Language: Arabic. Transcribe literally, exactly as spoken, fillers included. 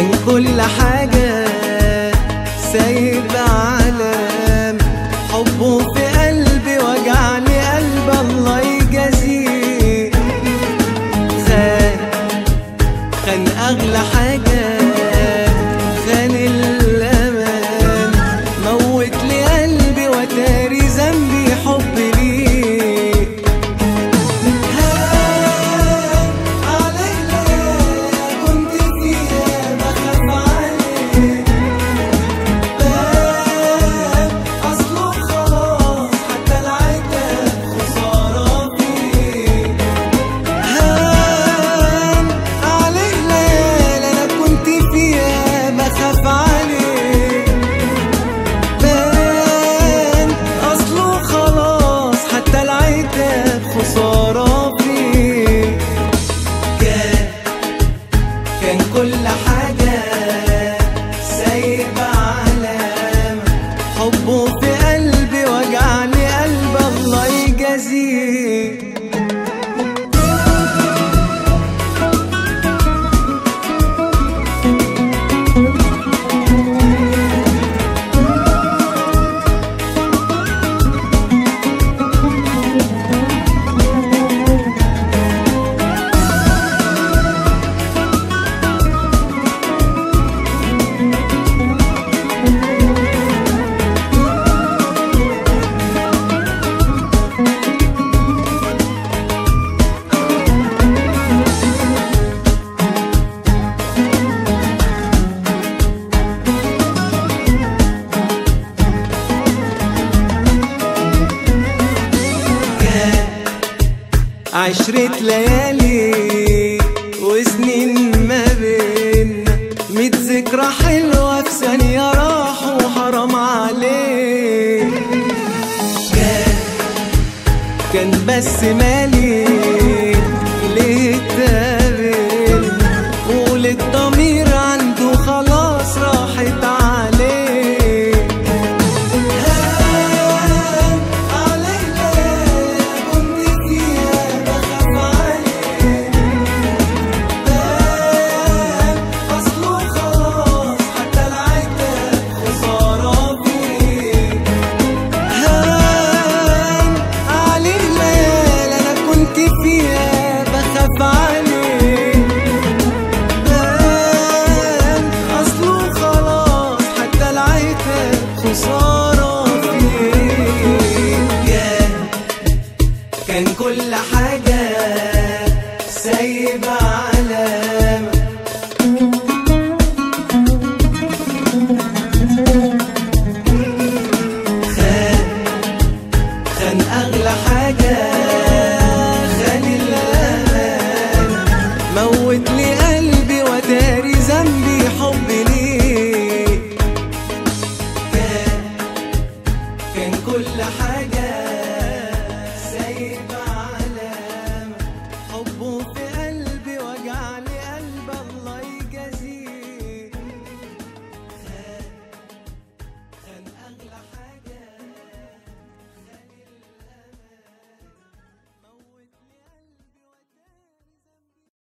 كان كل حاجة سايب علام، حبه في قلبي وجعني قلب الله يجازيه. خان خان أغلى حاجة، خان الأمان، موت لي قلبي وتاري ذنبي حب ليه. هان عليك ليالي كنت فيها بخاف عليك، بان أصله خلاص حتى العتاب خسارة فيه. هان عليك ليالي أنا كنت فيها بخاف عليك، بان أصله خلاص حتى العتاب خسارة فيه. كان كان كل حاجة سايب علامة، حبه في قلبي وجعني قلب الله يجازيه. عشرة ليالي وسنين ما بينا، ميت ذكرى حلوة في ثانية راحوا وحرام عليك. كان كان بس مالي ليه اتقابلنا، وللضمير عنده خلاص راحت عليك. هان عليك ليالي كنت فيها بخاف عليك، بان أصله خلاص حتى العتاب خسارة فيه. هان عليك ليالي أنا كنت فيها بخاف عليك، بان أصله خلاص حتى العتاب خسارة فيه. كان كان كل حاجة سايب علامة، خان خان أغلى حاجة، خان الأمان، موت لي قلبي وداري ذنبي حب ليه. كان كان كل حاجة